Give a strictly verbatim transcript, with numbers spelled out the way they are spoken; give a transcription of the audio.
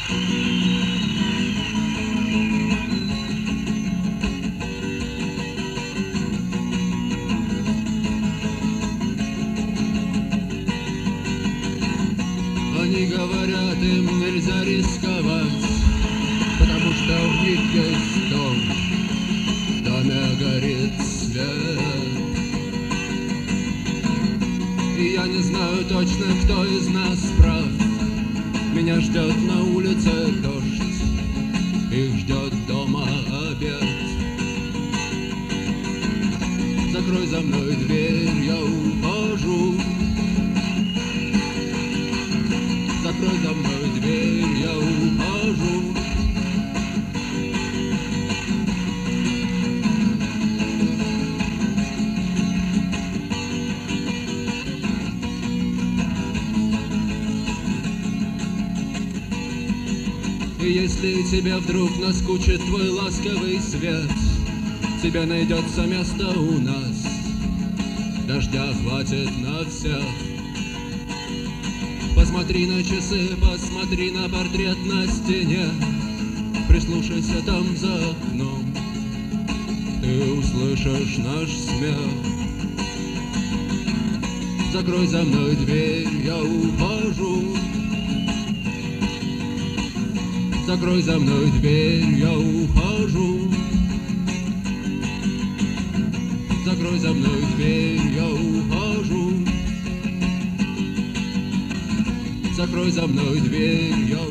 Они говорят, им нельзя рисковать, потому что у них есть дом, в доме горит свет. И я не знаю точно, кто из нас прав. Меня ждет на улице дождь, их ждет дома обед. Закрой за мной дверь, я ухожу. Закрой за мной дверь, я ухожу. И если тебе вдруг наскучит твой ласковый свет, тебе найдется место у нас, дождя хватит на всех. Посмотри на часы, посмотри на портрет на стене, прислушайся там за окном, ты услышишь наш смех. Закрой за мной дверь, я ухожу. Закрой за мной дверь, я ухожу. Закрой за мной дверь, я ухожу. Закрой за мной дверь, я